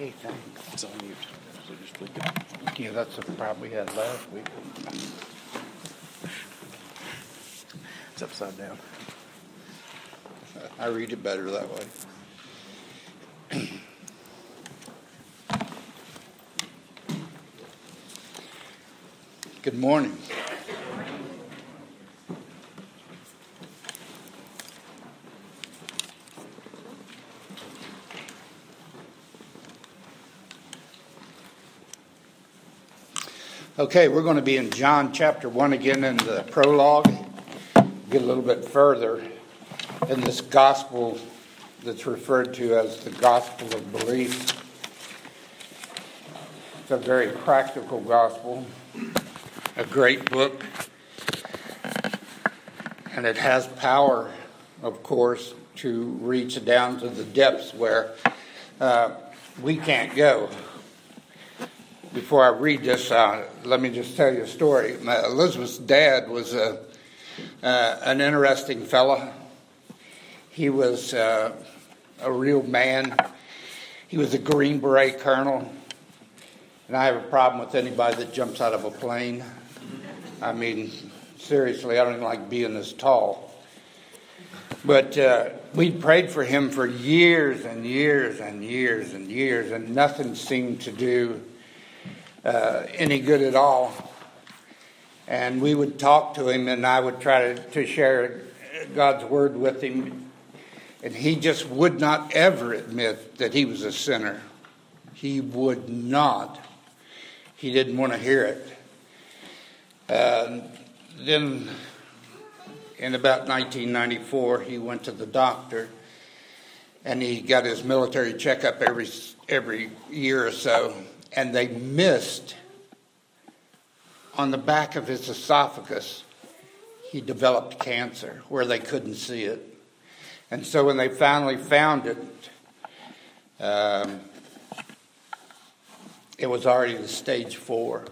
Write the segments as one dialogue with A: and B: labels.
A: Hey, thanks.
B: It's on mute, so just flick it.
A: Yeah, that's what probably had last week.
B: It's upside down.
A: I read it better that way. Good morning. Okay, we're going to be in John chapter 1 again in the prologue. Get a little bit further in this gospel that's referred to as the gospel of belief. It's a very practical gospel, a great book, and it has power, of course, to reach down to the depths where we can't go. Before I read this, let me just tell you a story. Elizabeth's dad was an interesting fella. He was a real man. He was a Green Beret colonel. And I have a problem with anybody that jumps out of a plane. I mean, seriously, I don't even like being this tall. But we prayed for him for years and years and years and years, and nothing seemed to do any good at all. And we would talk to him, and I would try to share God's word with him, and he just would not ever admit that he was a sinner. He would not. He didn't want to hear it. Then in about 1994, he went to the doctor, and he got his military checkup every year or so. And they missed on the back of his esophagus, he developed cancer where they couldn't see it. And so when they finally found it, it was already the stage 4.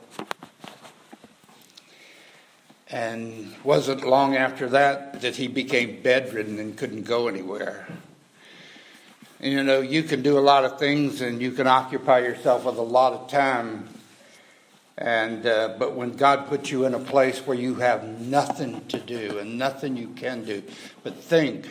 A: And wasn't long after that he became bedridden and couldn't go anywhere. And, you know, you can do a lot of things and you can occupy yourself with a lot of time. And but when God puts you in a place where you have nothing to do and nothing you can do but think,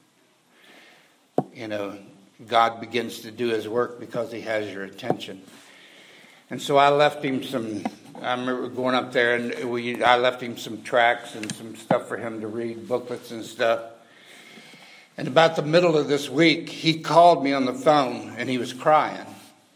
A: you know, God begins to do his work because he has your attention. And so I left him I remember going up there and I left him some tracts and some stuff for him to read, booklets and stuff. And about the middle of this week, he called me on the phone, and he was crying.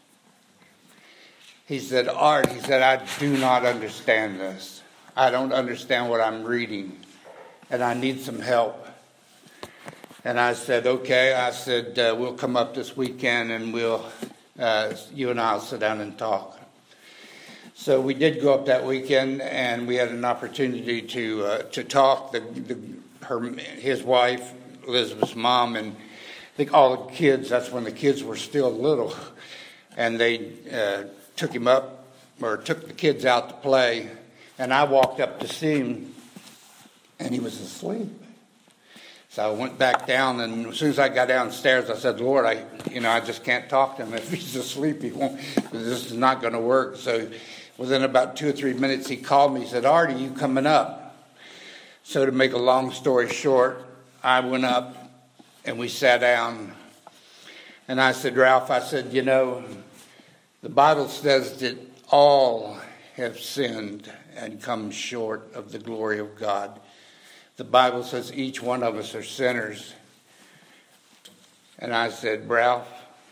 A: He said, Art, I do not understand this. I don't understand what I'm reading, and I need some help. And I said, okay. I said, we'll come up this weekend, and you and I will sit down and talk. So we did go up that weekend, and we had an opportunity to talk. His wife, Elizabeth's mom, and I think all the kids, that's when the kids were still little, and they took the kids out to play, and I walked up to see him, and he was asleep. So I went back down, and as soon as I got downstairs, I said, Lord, I just can't talk to him. If he's asleep, he won't. This is not going to work. So within about 2 or 3 minutes, he called me. He said, Art, are you coming up? So to make a long story short, I went up and we sat down, and I said, Ralph, you know, the Bible says that all have sinned and come short of the glory of God. The Bible says each one of us are sinners. And I said, Ralph,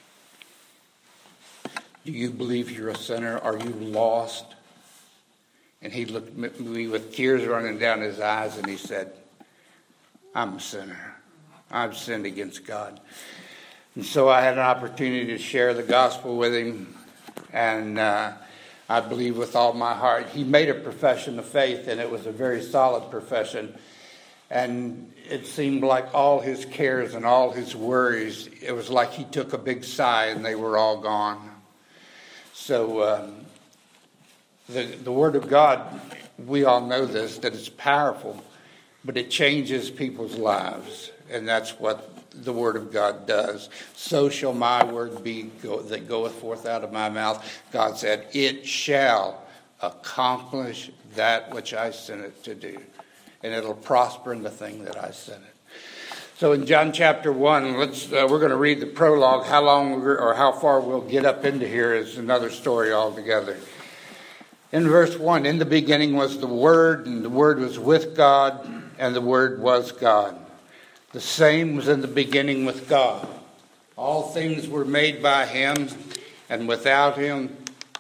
A: do you believe you're a sinner? Are you lost? And he looked at me with tears running down his eyes, and he said, I'm a sinner. I've sinned against God. And so I had an opportunity to share the gospel with him. And I believe with all my heart. He made a profession of faith, and it was a very solid profession. And it seemed like all his cares and all his worries, it was like he took a big sigh and they were all gone. So the Word of God, we all know this, that it's powerful. But it changes people's lives, and that's what the word of God does. So shall my word be that goeth forth out of my mouth. God said, it shall accomplish that which I sent it to do. And it'll prosper in the thing that I sent it. So in John chapter 1, we're going to read the prologue. How long or how far we'll get up into here is another story altogether. In verse 1, in the beginning was the Word, and the Word was with God, and the Word was God. The same was in the beginning with God. All things were made by him, and without him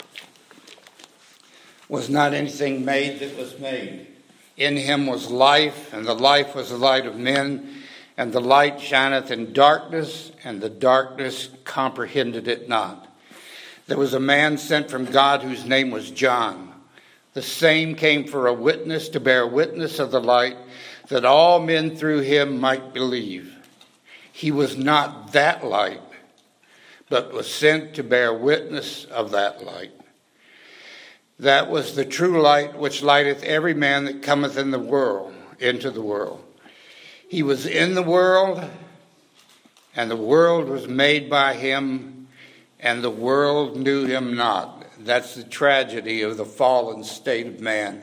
A: was not anything made that was made. In him was life, and the life was the light of men, and the light shineth in darkness, and the darkness comprehended it not. There was a man sent from God whose name was John. The same came for a witness, to bear witness of the light, that all men through him might believe. He was not that light, but was sent to bear witness of that light. That was the true light which lighteth every man that cometh into the world. He was in the world, and the world was made by him, and the world knew him not. That's the tragedy of the fallen state of man.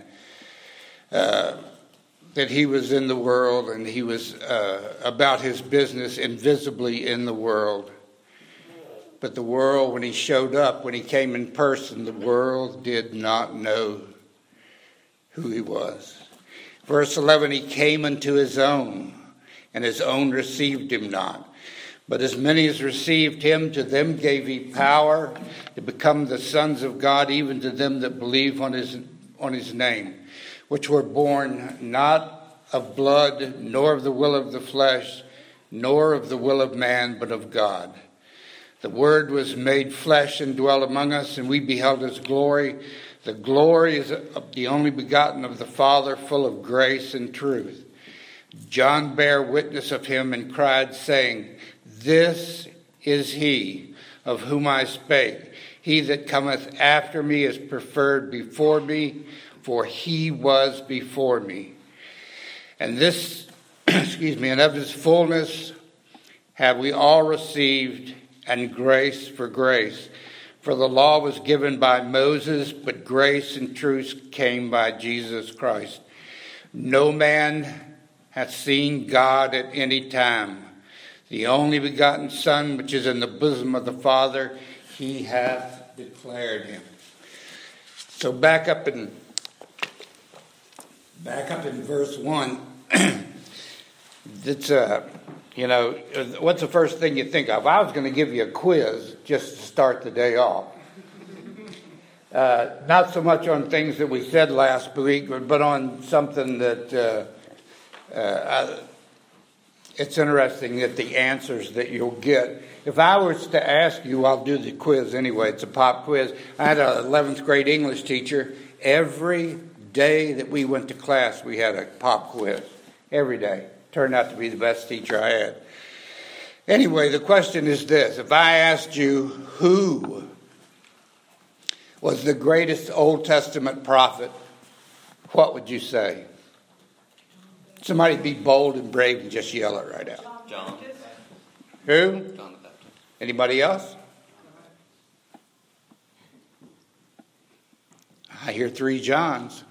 A: That he was in the world, and he was about his business invisibly in the world. But the world, when he showed up, when he came in person, the world did not know who he was. Verse 11, he came unto his own, and his own received him not. But as many as received him, to them gave he power to become the sons of God, even to them that believe on his name, which were born not of blood, nor of the will of the flesh, nor of the will of man, but of God. The Word was made flesh and dwelt among us, and we beheld his glory. The glory is of the only begotten of the Father, full of grace and truth. John bare witness of him and cried, saying, this is he of whom I spake. He that cometh after me is preferred before me, for he was before me. And this, and of his fullness have we all received, and grace for grace. For the law was given by Moses, but grace and truth came by Jesus Christ. No man hath seen God at any time. The only begotten Son, which is in the bosom of the Father, he hath declared him. So back up in verse 1. It's what's the first thing you think of? I was going to give you a quiz just to start the day off. Not so much on things that we said last week, but on something that it's interesting that the answers that you'll get. If I was to ask you, I'll do the quiz anyway. It's a pop quiz. I had an 11th grade English teacher. Every day that we went to class, we had a pop quiz. Every day. Turned out to be the best teacher I had. Anyway, the question is this. If I asked you who was the greatest Old Testament prophet, what would you say? Somebody be bold and brave and just yell it right out.
C: John.
A: Who?
C: John the Baptist.
A: Anybody else? I hear 3 Johns.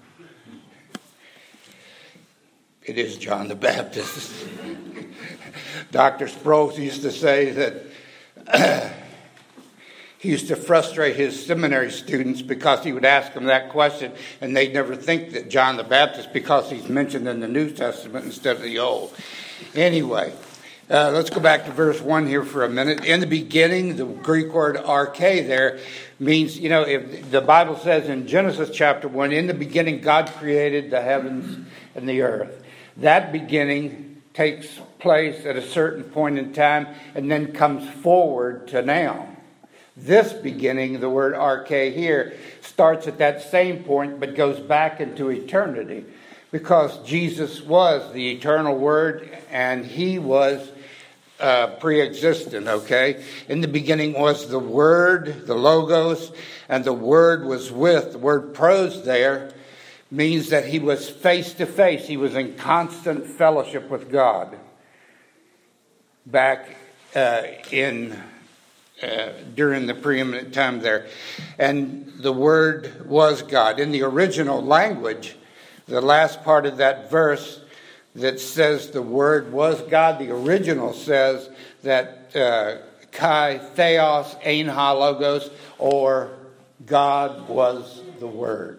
A: It is John the Baptist. Dr. Sproul used to say that he used to frustrate his seminary students because he would ask them that question and they'd never think that John the Baptist, because he's mentioned in the New Testament instead of the Old. Anyway, let's go back to verse 1 here for a minute. In the beginning, the Greek word arche there means, if the Bible says in Genesis chapter 1, in the beginning God created the heavens and the earth. That beginning takes place at a certain point in time and then comes forward to now. This beginning, the word arche here, starts at that same point but goes back into eternity, because Jesus was the eternal Word and he was pre-existent, okay? In the beginning was the Word, the Logos, and the Word was with. The word pros there means that he was face to face. He was in constant fellowship with God. back in during the preeminent time there. And the Word was God. In the original language, the last part of that verse that says the Word was God, the original says that Kai Theos Ein Ha Logos, or God was the Word.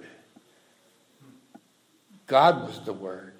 A: God was the Word.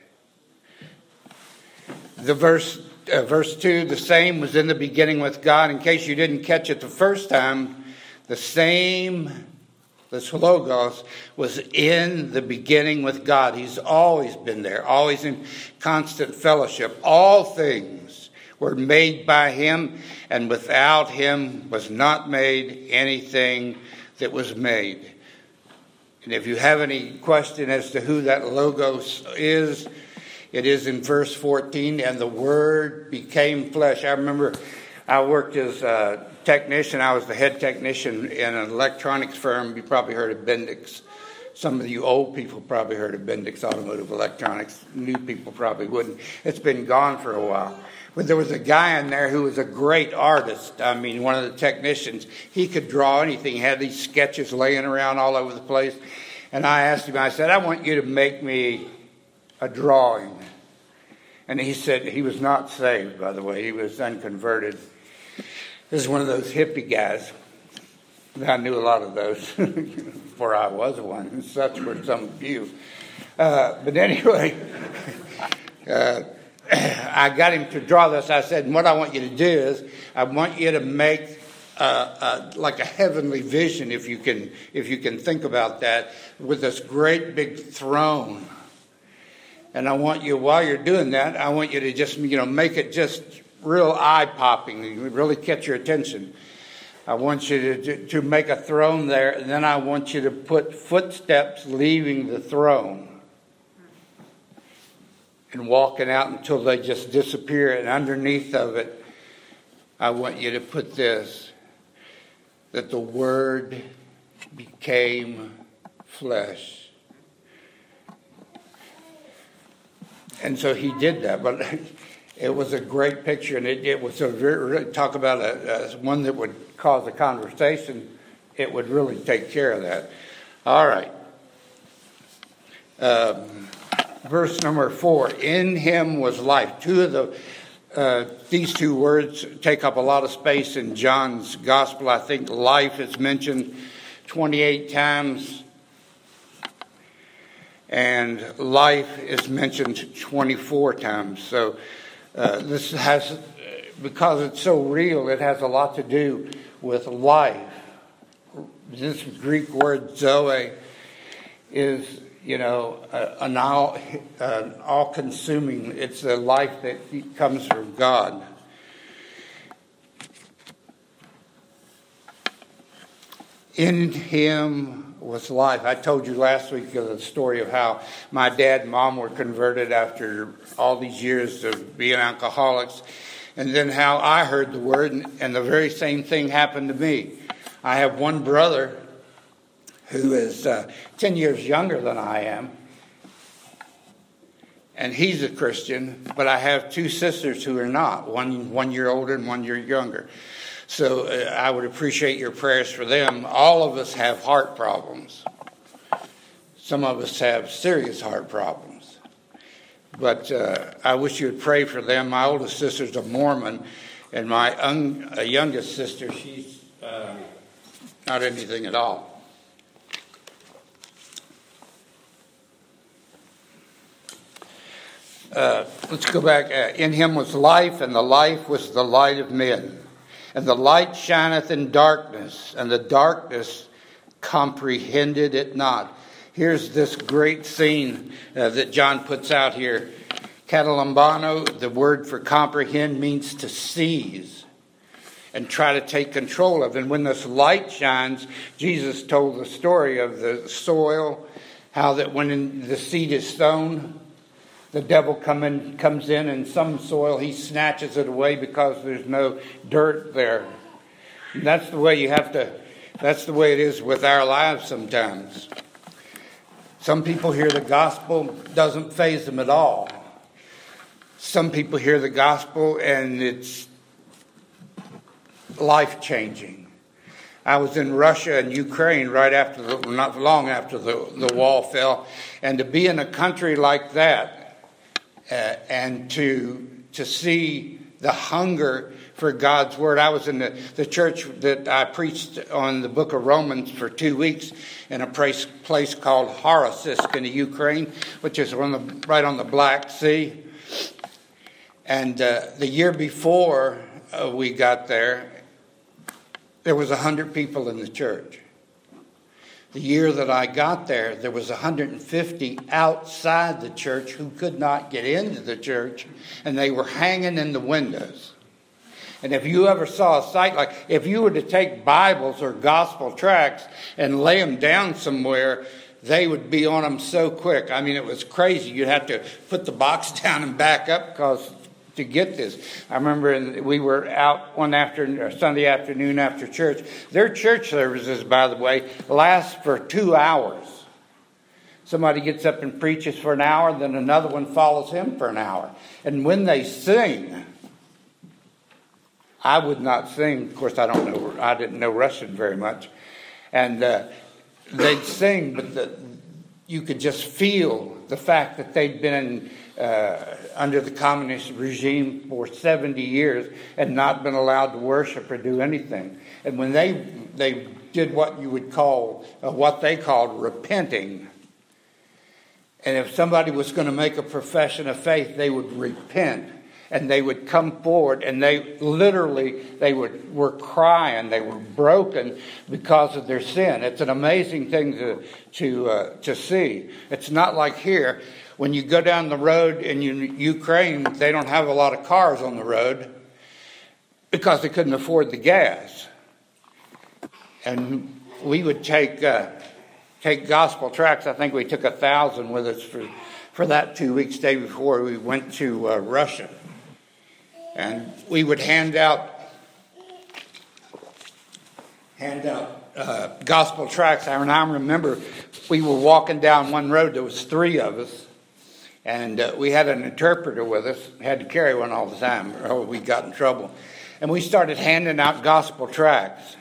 A: The verse 2, the same was in the beginning with God. In case you didn't catch it the first time, the same, this Logos, was in the beginning with God. He's always been there, always in constant fellowship. All things were made by him, and without him was not made anything that was made. And if you have any question as to who that Logos is, it is in verse 14, and the Word became flesh. I remember I worked as a technician. I was the head technician in an electronics firm. You probably heard of Bendix. Some of you old people probably heard of Bendix Automotive Electronics. New people probably wouldn't. It's been gone for a while. But there was a guy in there who was a great artist. I mean, one of the technicians. He could draw anything. He had these sketches laying around all over the place. And I asked him, I said, I want you to make me a drawing. And he said, he was not saved, by the way. He was unconverted. This is one of those hippie guys. I knew a lot of those before I was one, and such were some of you. But anyway, I got him to draw this. I said, what I want you to do is, I want you to make like a heavenly vision, if you can think about that, with this great big throne. And I want you, while you're doing that, I want you to just, make it just real eye-popping, really catch your attention. I want you to make a throne there, and then I want you to put footsteps leaving the throne and walking out until they just disappear. And underneath of it, I want you to put this, that the Word became flesh. And so he did that, but it was a great picture, and it was talk about a one that would cause a conversation. It would really take care of that. All right. Verse number 4, in him was life. These two words take up a lot of space in John's gospel. I think life is mentioned 28 times. And life is mentioned 24 times. So this has, because it's so real, it has a lot to do with life. This Greek word zoe is, an all-consuming. It's a life that comes from God. In him was life. I told you last week the story of how my dad and mom were converted after all these years of being alcoholics, and then how I heard the word, and the very same thing happened to me. I have one brother who is 10 years younger than I am, and he's a Christian, but I have two sisters who are not, one year older and 1 year younger. So I would appreciate your prayers for them. All of us have heart problems. Some of us have serious heart problems. But I wish you would pray for them. My oldest sister's a Mormon, and my youngest sister, she's not anything at all. Let's go back. In him was life, and the life was the light of men. And the light shineth in darkness, and the darkness comprehended it not. Here's this great scene that John puts out here. Catalambano, the word for comprehend, means to seize and try to take control of. And when this light shines, Jesus told the story of the soil, how that when the seed is sown, the devil comes in, and some soil he snatches it away because there's no dirt there. And that's the way that's the way it is with our lives sometimes. Some people hear the gospel, doesn't faze them at all. Some people hear the gospel and it's life-changing. I was in Russia and Ukraine right after not long after the wall fell, and to be in a country like that and to see the hunger for God's word. I was in the church that I preached on the book of Romans for 2 weeks in a place called Horosisk in the Ukraine, which is right on the Black Sea. And the year before we got there was 100 people in the church. The year that I got there was 150 outside the church who could not get into the church, and they were hanging in the windows. And if you ever saw a sight like, if you were to take Bibles or gospel tracts and lay them down somewhere, they would be on them so quick. I mean, it was crazy. You'd have to put the box down and back up to get this. I remember we were out one Sunday afternoon after church. Their church services, by the way, last for 2 hours. Somebody gets up and preaches for an hour, then another one follows him for an hour. And when they sing, I would not sing. Of course, I didn't know Russian very much. And they'd sing, but you could just feel the fact that they'd been under the communist regime for 70 years and not been allowed to worship or do anything. And when they did what you would call, what they called repenting, and if somebody was going to make a profession of faith, they would repent. And they would come forward, and they were crying. They were broken because of their sin. It's an amazing thing to see. It's not like here. When you go down the road in Ukraine, they don't have a lot of cars on the road because they couldn't afford the gas. And we would take gospel tracts. I think we took 1,000 with us for that 2 weeks day before we went to Russia. And we would hand out gospel tracts. And I remember we were walking down one road. There was 3 of us. And we had an interpreter with us. We had to carry one all the time or we got in trouble. And we started handing out gospel tracts.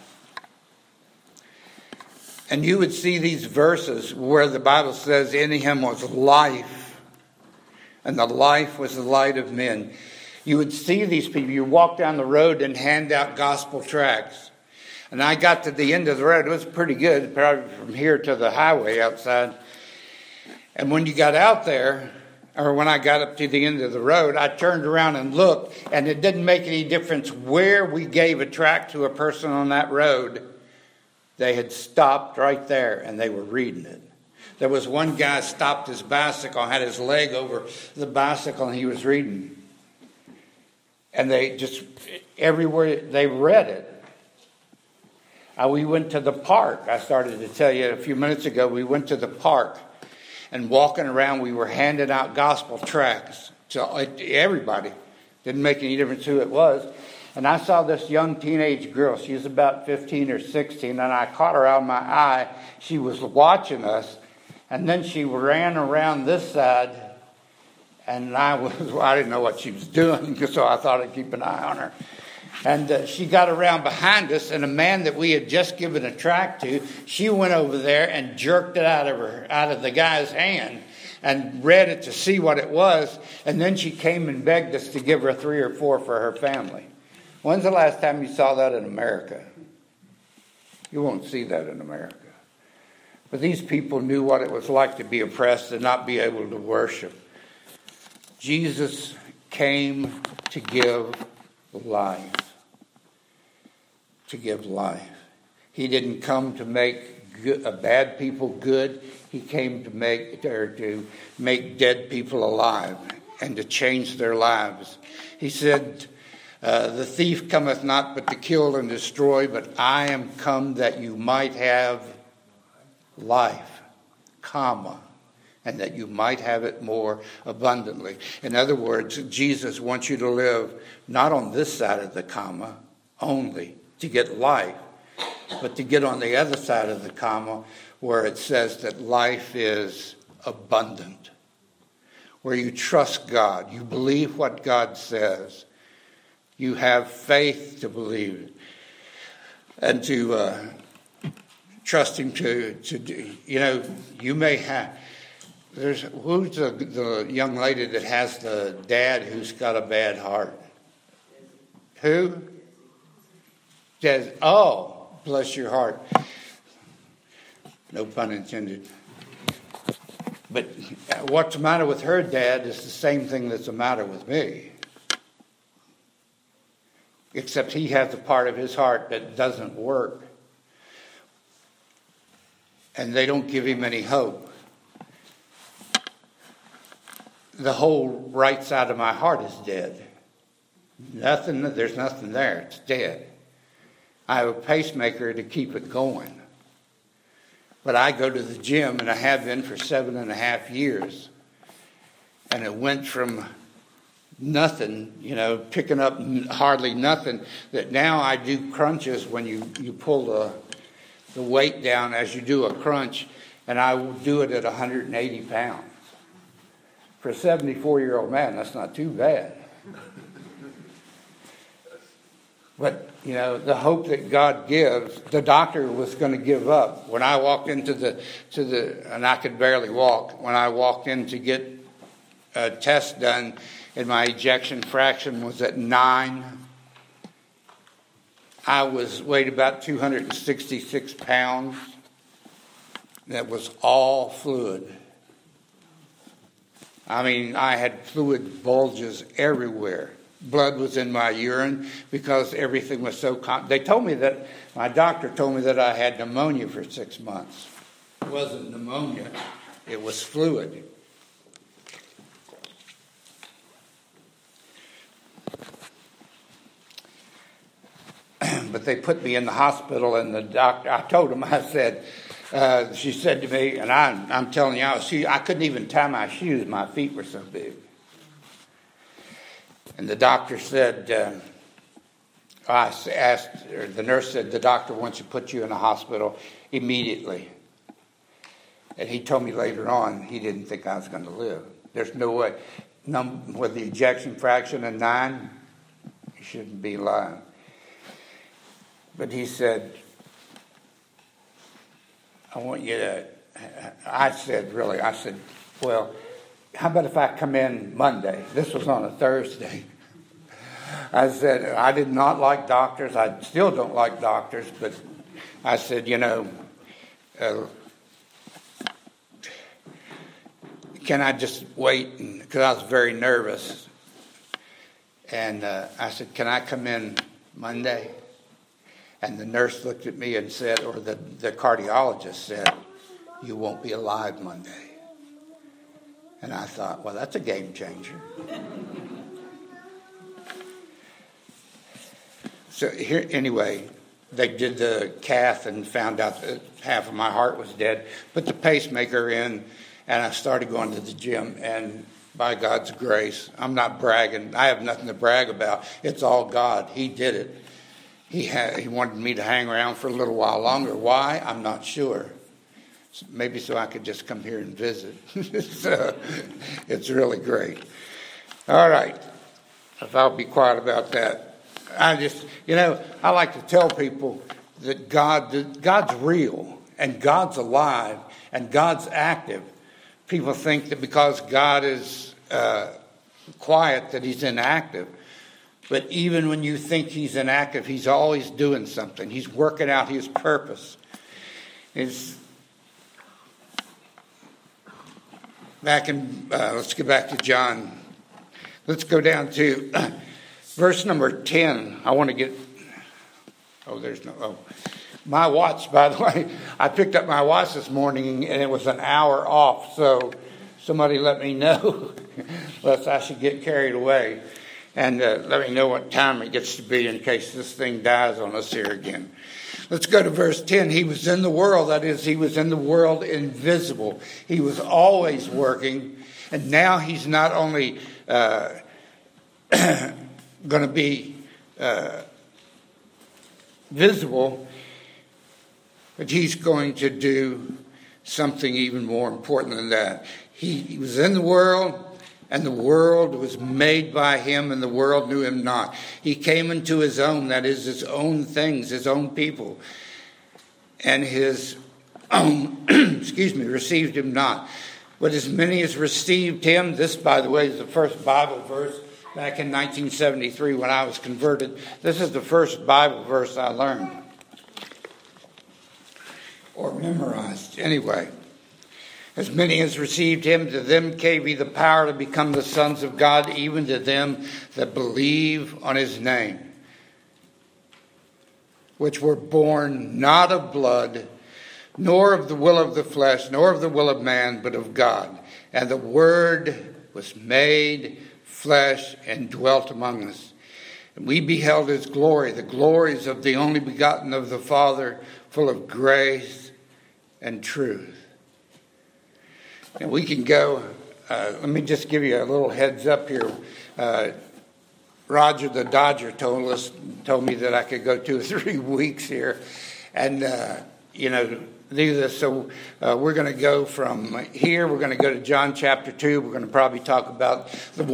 A: And you would see these verses where the Bible says, in him was life, and the life was the light of men. You would see these people. You walk down the road and hand out gospel tracts. And I got to the end of the road. It was pretty good, probably from here to the highway outside. And when you got out there, or when I got up to the end of the road, I turned around and looked, and it didn't make any difference where we gave a tract to a person on that road. They had stopped right there, and they were reading it. There was one guy stopped his bicycle, had his leg over the bicycle, and he was reading. And they just, everywhere, they read it. We went to the park. I started to tell you a few minutes ago, we went to the park. And walking around, we were handing out gospel tracts to everybody. Didn't make any difference who it was. And I saw this young teenage girl. She was about 15 or 16, and I caught her out of my eye. She was watching us, and then she ran around this side, and I didn't know what she was doing, so I thought I'd keep an eye on her. And she got around behind us, and a man that we had just given a tract to, she went over there and jerked it out of the guy's hand and read it to see what it was. And then she came and begged us to give her 3 or 4 for her family. When's the last time you saw that in America? You won't see that in America. But these people knew what it was like to be oppressed and not be able to worship. Jesus came to give life. To give life. He didn't come to make bad people good. He came to make dead people alive and to change their lives. He said, the thief cometh not but to kill and destroy, but I am come that you might have life, and that you might have it more abundantly. In other words, Jesus wants you to live not on this side of the comma only to get life, but to get on the other side of the comma where it says that life is abundant, where you trust God, you believe what God says, you have faith to believe it. and to trust him to do. You may have. Who's the young lady that has the dad who's got a bad heart? Who? Des. Oh, bless your heart. No pun intended. But what's the matter with her dad is the same thing that's the matter with me. Except he has a part of his heart that doesn't work. And they don't give him any hope. The whole right side of my heart is dead. There's nothing there. It's dead. I have a pacemaker to keep it going. But I go to the gym, and I have been for 7.5 years. And it went from nothing, picking up hardly nothing, that now I do crunches when you pull the weight down as you do a crunch, and I will do it at 180 pounds. For a 74-year-old man, that's not too bad. But, the hope that God gives, the doctor was going to give up. When I walked into and I could barely walk, when I walked in to get a test done, and my ejection fraction was at 9, I weighed about 266 pounds. That was all fluid. I mean, I had fluid bulges everywhere. Blood was in my urine because everything was so... my doctor told me that I had pneumonia for 6 months. It wasn't pneumonia. It was fluid. But they put me in the hospital, and the doctor... I told him, I said... she said to me, and I'm telling you, I couldn't even tie my shoes. My feet were so big. And the doctor said, the nurse said, the doctor wants to put you in a hospital immediately. And he told me later on he didn't think I was going to live. There's no way. With the ejection fraction of 9, you shouldn't be alive. But he said, I said, well, how about if I come in Monday? This was on a Thursday. I said, I did not like doctors. I still don't like doctors, but I said, can I just wait? Because I was very nervous. And I said, can I come in Monday? And the nurse looked at me and said, or the cardiologist said, you won't be alive Monday. And I thought, well, that's a game changer. So here, anyway, they did the cath and found out that half of my heart was dead. Put the pacemaker in, and I started going to the gym. And by God's grace, I'm not bragging. I have nothing to brag about. It's all God. He did it. He wanted me to hang around for a little while longer. Why? I'm not sure. Maybe so I could just come here and visit. It's really great. All right. If I'll be quiet about that. I like to tell people that God's real and God's alive and God's active. People think that because God is quiet that he's inactive. But even when you think he's inactive, he's always doing something. He's working out his purpose. Let's get back to John. Let's go down to verse number 10. I want to get... My watch, by the way. I picked up my watch this morning, and it was an hour off. So somebody let me know, lest I should get carried away. And let me know what time it gets to be in case this thing dies on us here again. Let's go to verse 10. He was in the world. That is, he was in the world invisible. He was always working. And now he's not only going to be visible, but he's going to do something even more important than that. He was in the world, and the world was made by him, and the world knew him not. He came into his own, that is, his own things, his own people, and his own, received him not. But as many as received him, this, by the way, is the first Bible verse back in 1973 when I was converted. This is the first Bible verse I learned or memorized. Anyway, as many as received him, to them gave he the power to become the sons of God, even to them that believe on his name, which were born not of blood, nor of the will of the flesh, nor of the will of man, but of God. And the Word was made flesh and dwelt among us. And we beheld his glory, the glories of the only begotten of the Father, full of grace and truth. And we can go, let me just give you a little heads up here. Roger the Dodger told me that I could go 2 or 3 weeks here and, do this. So we're going to go from here. We're going to go to John chapter 2. We're going to probably talk about the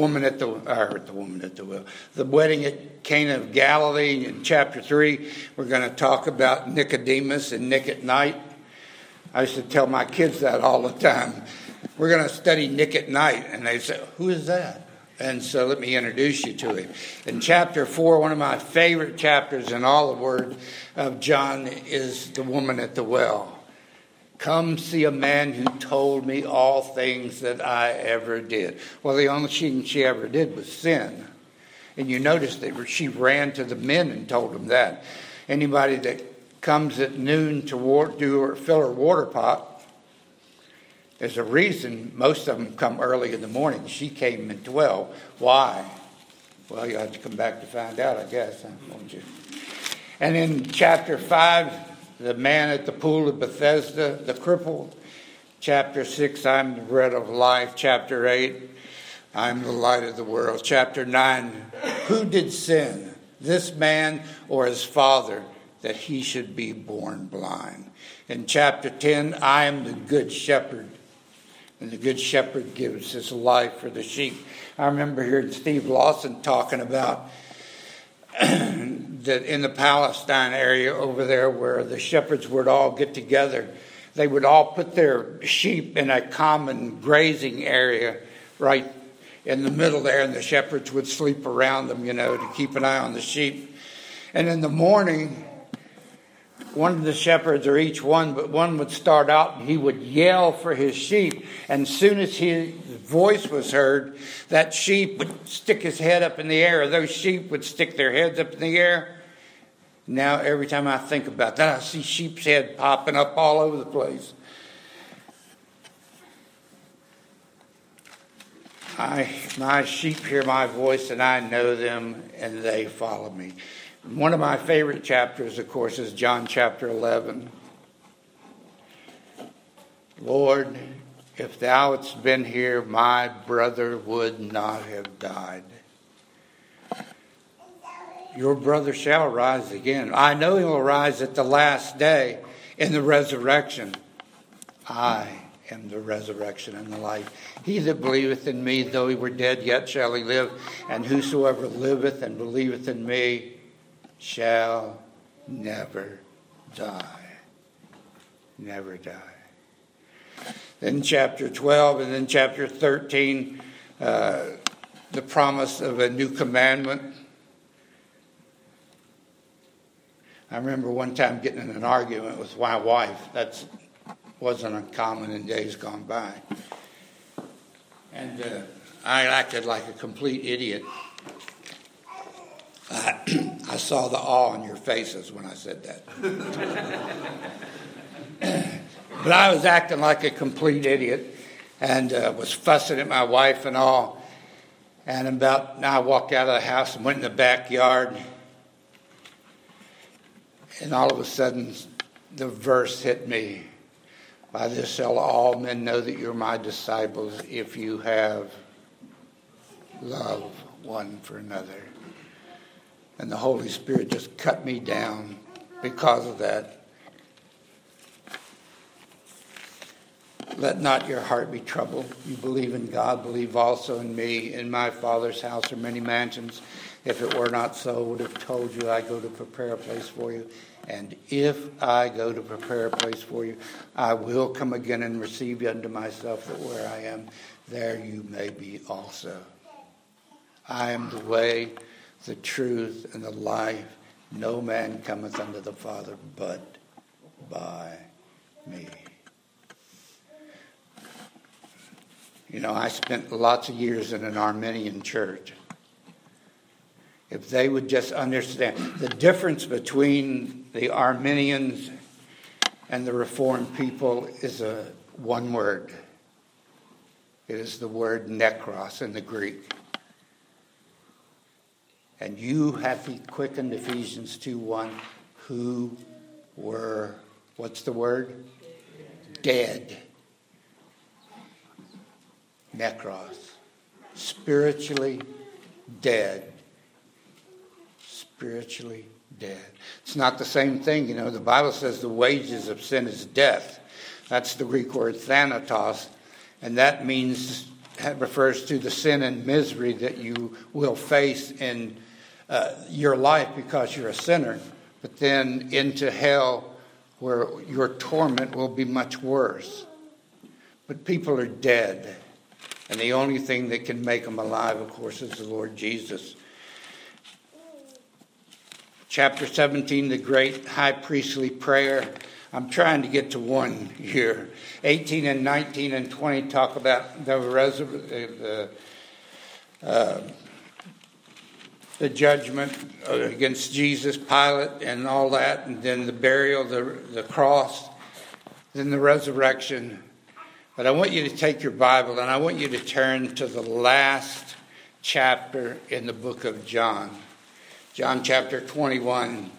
A: wedding at Cana of Galilee. In chapter 3, we're going to talk about Nicodemus and Nick at night. I used to tell my kids that all the time. We're going to study Nick at night. And they say, who is that? And so let me introduce you to him. In chapter 4, one of my favorite chapters in all the Word of John is the woman at the well. Come see a man who told me all things that I ever did. Well, the only thing she ever did was sin. And you notice that she ran to the men and told them that. Anybody that comes at noon to fill her water pot, there's a reason most of them come early in the morning. She came at 12. Why? Well, you have to come back to find out, I guess, won't you? And in chapter 5, the man at the pool of Bethesda, the cripple. Chapter 6, I'm the bread of life. Chapter 8, I'm the light of the world. Chapter 9, who did sin, this man or his father, that he should be born blind? In chapter 10, I am the good shepherd. And the good shepherd gives his life for the sheep. I remember hearing Steve Lawson talking about that in the Palestine area over there where the shepherds would all get together, they would all put their sheep in a common grazing area right in the middle there, and the shepherds would sleep around them, to keep an eye on the sheep. And in the morning, one of the shepherds, or each one, but one would start out and he would yell for his sheep. And as soon as his voice was heard, that sheep would stick his head up in the air, or those sheep would stick their heads up in the air. Now, every time I think about that, I see sheep's head popping up all over the place. My sheep hear my voice, and I know them, and they follow me. One of my favorite chapters, of course, is John chapter 11. Lord, if thou hadst been here, my brother would not have died. Your brother shall rise again. I know he will rise at the last day in the resurrection. I am the resurrection and the life. He that believeth in me, though he were dead, yet shall he live. And whosoever liveth and believeth in me shall never die. Never die. Then chapter 12 and then chapter 13, the promise of a new commandment. I remember one time getting in an argument with my wife. That wasn't uncommon in days gone by. And I acted like a complete idiot. I saw the awe on your faces when I said that. But I was acting like a complete idiot and was fussing at my wife and all. And I walked out of the house and went in the backyard. And all of a sudden, the verse hit me. By this shall all men know that you're my disciples, if you have love one for another. And the Holy Spirit just cut me down because of that. Let not your heart be troubled. You believe in God, believe also in me. In my Father's house are many mansions. If it were not so, I would have told you I go to prepare a place for you. And if I go to prepare a place for you, I will come again and receive you unto myself, that where I am, there you may be also. I am the way, the truth, and the life. No man cometh unto the Father but by me. You know, I spent lots of years in an Arminian church. If they would just understand the difference between the Arminians and the Reformed people is one word. It is the word nekros in the Greek. And you have he quickened, Ephesians 2:1, who were, what's the word? Dead. Nekros. Spiritually dead. Spiritually dead. It's not the same thing. You know, the Bible says the wages of sin is death. That's the Greek word thanatos. And that refers to the sin and misery that you will face in your life because you're a sinner. But then into hell where your torment will be much worse. But people are dead. And the only thing that can make them alive, of course, is the Lord Jesus. Chapter 17, the great high priestly prayer. I'm trying to get to one here. 18 and 19 and 20 talk about the judgment against Jesus, Pilate, and all that, and then the burial, the cross, then the resurrection. But I want you to take your Bible and I want you to turn to the last chapter in the book of John. John chapter 21.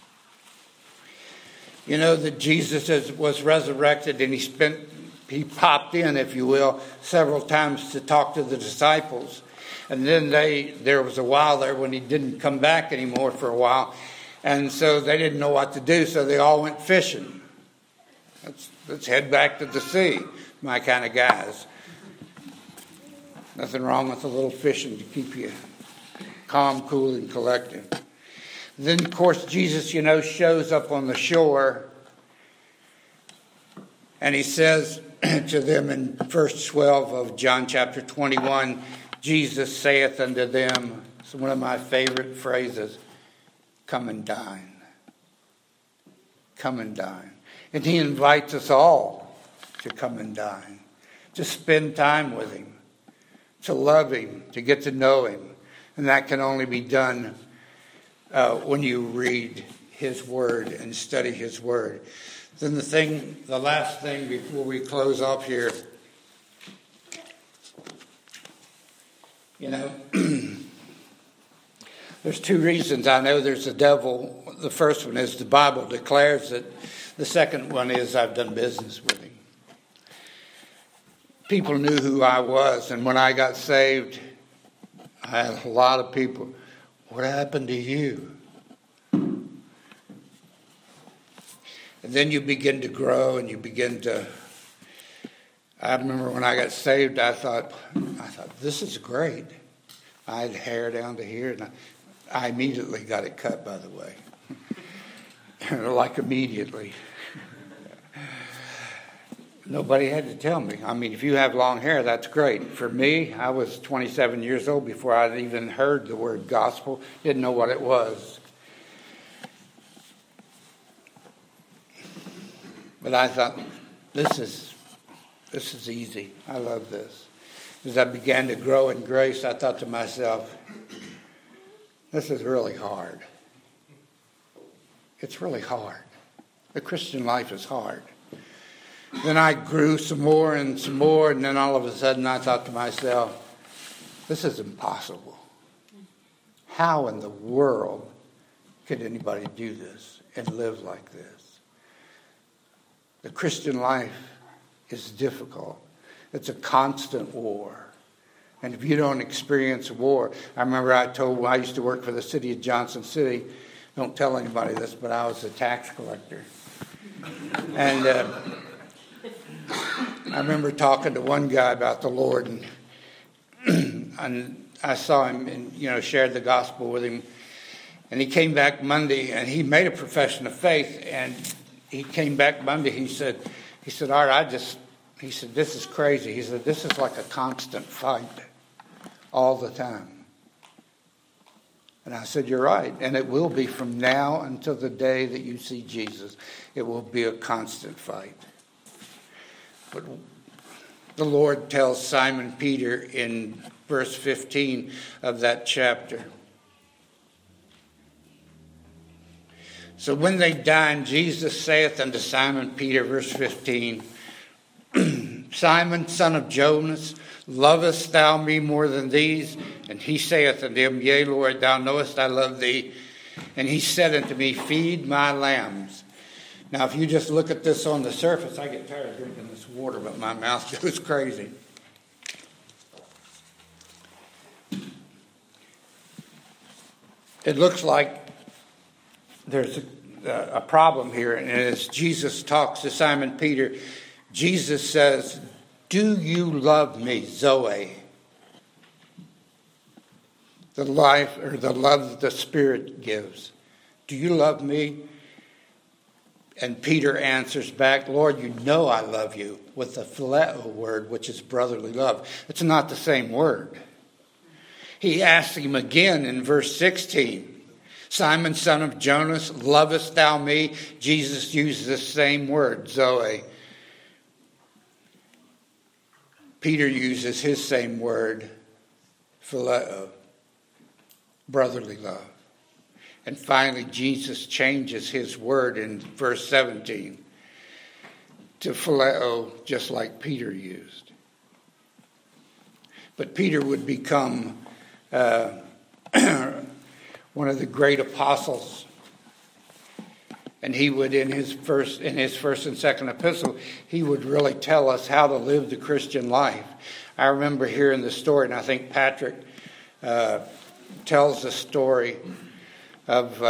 A: You know that Jesus was resurrected and he popped in, if you will, several times to talk to the disciples. And then there was a while there when he didn't come back anymore for a while. And so they didn't know what to do, so they all went fishing. Let's head back to the sea, my kind of guys. Nothing wrong with a little fishing to keep you calm, cool, and collected. Then, of course, Jesus, shows up on the shore. And he says to them in verse 12 of John chapter 21, Jesus saith unto them, it's one of my favorite phrases, come and dine. Come and dine. And he invites us all to come and dine, to spend time with him, to love him, to get to know him. And that can only be done when you read his word and study his word. Then the last thing before we close off here, there's two reasons I know there's a devil. The first one is the Bible declares it. The second one is I've done business with him. People knew who I was, and when I got saved, I had a lot of people, what happened to you? And then you begin to grow and you begin to... I remember when I got saved, I thought, this is great. I had hair down to here, and I immediately got it cut, by the way. Like immediately. Nobody had to tell me. I mean, if you have long hair, that's great. For me, I was 27 years old before I'd even heard the word gospel. Didn't know what it was. But I thought, this is easy. I love this. As I began to grow in grace, I thought to myself, this is really hard. It's really hard. The Christian life is hard. Then I grew some more, and then all of a sudden I thought to myself, this is impossible. How in the world could anybody do this and live like this? The Christian life is difficult. It's a constant war. And if you don't experience war, I remember I used to work for the city of Johnson City. Don't tell anybody this, but I was a tax collector. And remember talking to one guy about the Lord, and I saw him and, shared the gospel with him. And he came back Monday, and he made a profession of faith. And he came back Monday. He said, Art, he said, this is crazy. He said, this is like a constant fight all the time. And I said, you're right. And it will be from now until the day that you see Jesus. It will be a constant fight. But the Lord tells Simon Peter in verse 15 of that chapter. So when they dined, Jesus saith unto Simon Peter, verse 15, Simon, son of Jonas, lovest thou me more than these? And he saith unto him, Yea, Lord, thou knowest I love thee. And he said unto me, Feed my lambs. Now, if you just look at this on the surface, I get tired of drinking this water, but my mouth goes crazy. It looks like there's a problem here, and as Jesus talks to Simon Peter, Jesus says, do you love me, Zoe? The life or the love that the Spirit gives. Do you love me? And Peter answers back, Lord, you know I love you, with the phileo word, which is brotherly love. It's not the same word. He asks him again in verse 16, Simon, son of Jonas, lovest thou me? Jesus uses the same word, Zoe. Peter uses his same word, phileo, brotherly love. And finally, Jesus changes his word in verse 17 to phileo, just like Peter used. But Peter would become one of the great apostles, and he would, in his first and second epistle, he would really tell us how to live the Christian life. I remember hearing the story, and I think Patrick tells the story of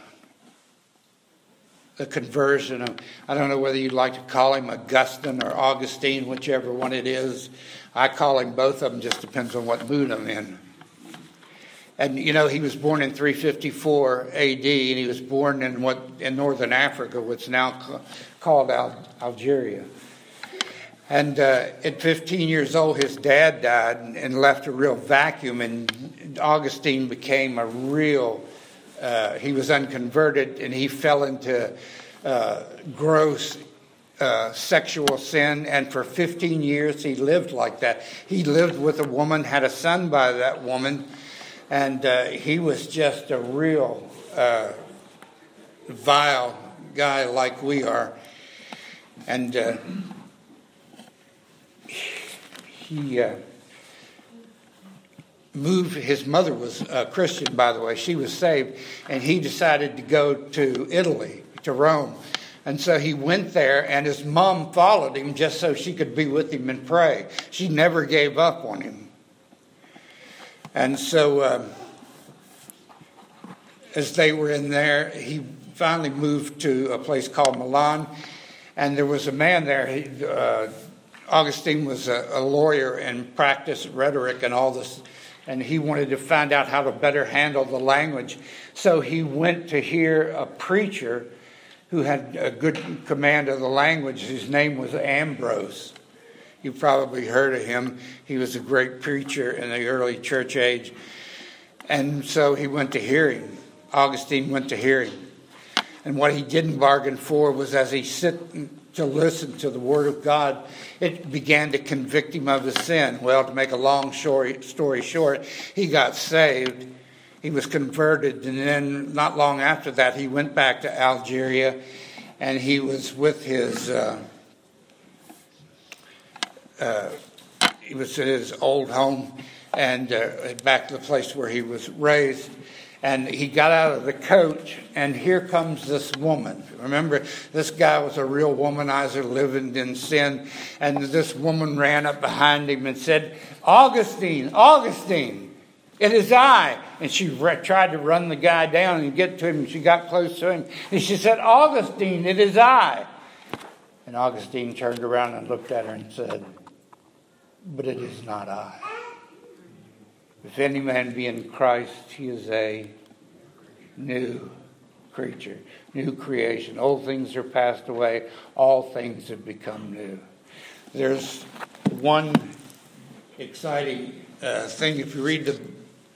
A: the conversion of, I don't know whether you'd like to call him Augustine or Augustine, whichever one it is. I call him both of them, just depends on what mood I'm in. And, he was born in 354 A.D., and he was born in northern Africa, what's now called Algeria. And at 15 years old, his dad died and left a real vacuum, and Augustine became a real, he was unconverted, and he fell into gross sexual sin, and for 15 years he lived like that. He lived with a woman, had a son by that woman, and he was just a real vile guy like we are. And he moved. His mother was a Christian, by the way. She was saved. And he decided to go to Italy, to Rome. And so he went there, and his mom followed him just so she could be with him and pray. She never gave up on him. And so as they were in there, he finally moved to a place called Milan. And there was a man there. Augustine was a lawyer and practiced rhetoric and all this. And he wanted to find out how to better handle the language. So he went to hear a preacher who had a good command of the language. His name was Ambrose. You've probably heard of him. He was a great preacher in the early church age. And so he went to hear him. Augustine went to hear him. And what he didn't bargain for was, as he sit to listen to the Word of God, it began to convict him of his sin. Well, to make a long story short, he got saved. He was converted, and then not long after that, he went back to Algeria, and he was with his he was at his old home, and back to the place where he was raised. And he got out of the coach, and here comes this woman. Remember, this guy was a real womanizer living in sin. And this woman ran up behind him and said, Augustine, Augustine, it is I. And she tried to run the guy down and get to him. And she got close to him. And she said, Augustine, it is I. And Augustine turned around and looked at her and said, "But it is not I. If any man be in Christ, he is a new creature, new creation. Old things are passed away. All things have become new." There's one exciting thing. If you read the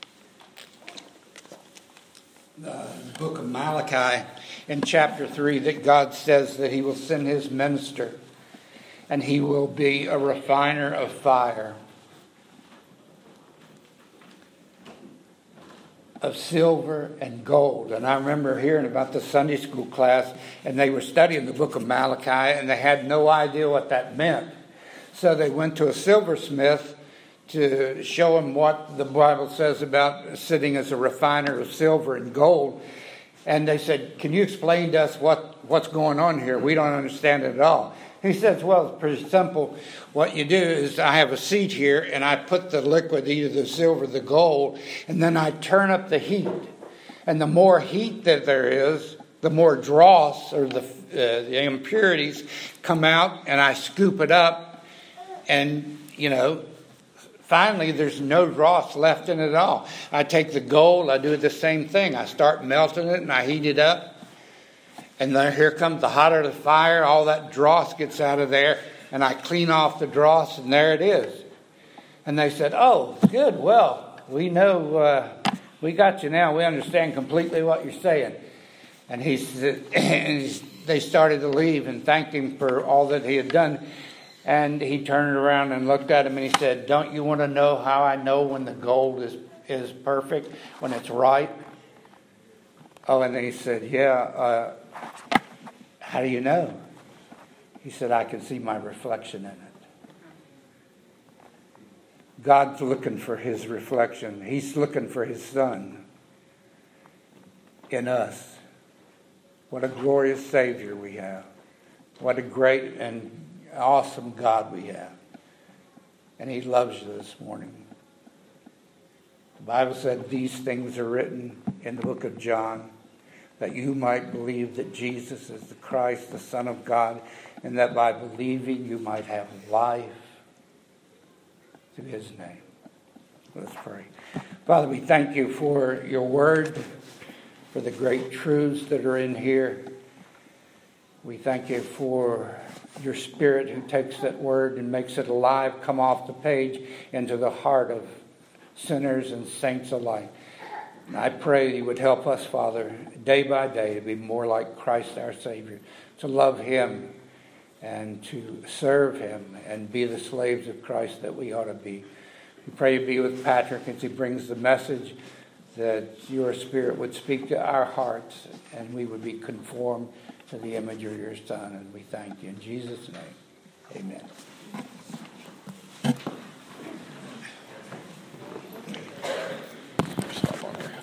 A: book of Malachi in chapter 3, that God says that he will send his minister and he will be a refiner of fire, of silver and gold. And I remember hearing about the Sunday school class, and they were studying the book of Malachi, and they had no idea what that meant. So they went to a silversmith to show him what the Bible says about sitting as a refiner of silver and gold. And they said, "Can you explain to us what's going on here? We don't understand it at all." He says, "Well, it's pretty simple. What you do is I have a seat here, and I put the liquid, either the silver or the gold, and then I turn up the heat. And the more heat that there is, the more dross or the impurities come out, and I scoop it up, and, finally there's no dross left in it at all. I take the gold, I do the same thing. I start melting it, and I heat it up. And then here comes the hotter the fire, all that dross gets out of there, and I clean off the dross, and there it is." And they said, "Oh, good, well, we know, we got you now. We understand completely what you're saying." And he said, they started to leave and thanked him for all that he had done. And he turned around and looked at him and he said, "Don't you want to know how I know when the gold is perfect, when it's right?" Oh, and then he said, "Yeah, how do you know?" He said, "I can see my reflection in it." God's looking for his reflection. He's looking for his Son in us. What a glorious Savior we have. What a great and awesome God we have. And he loves you this morning. The Bible said these things are written in the book of John, that you might believe that Jesus is the Christ, the Son of God, and that by believing you might have life through his name. Let's pray. Father, we thank you for your word, for the great truths that are in here. We thank you for your Spirit who takes that word and makes it alive, come off the page into the heart of sinners and saints alike. And I pray you would help us, Father, day by day to be more like Christ our Savior, to love him and to serve him and be the slaves of Christ that we ought to be. We pray you be with Patrick as he brings the message, that your Spirit would speak to our hearts and we would be conformed to the image of your Son. And we thank you in Jesus' name. Amen.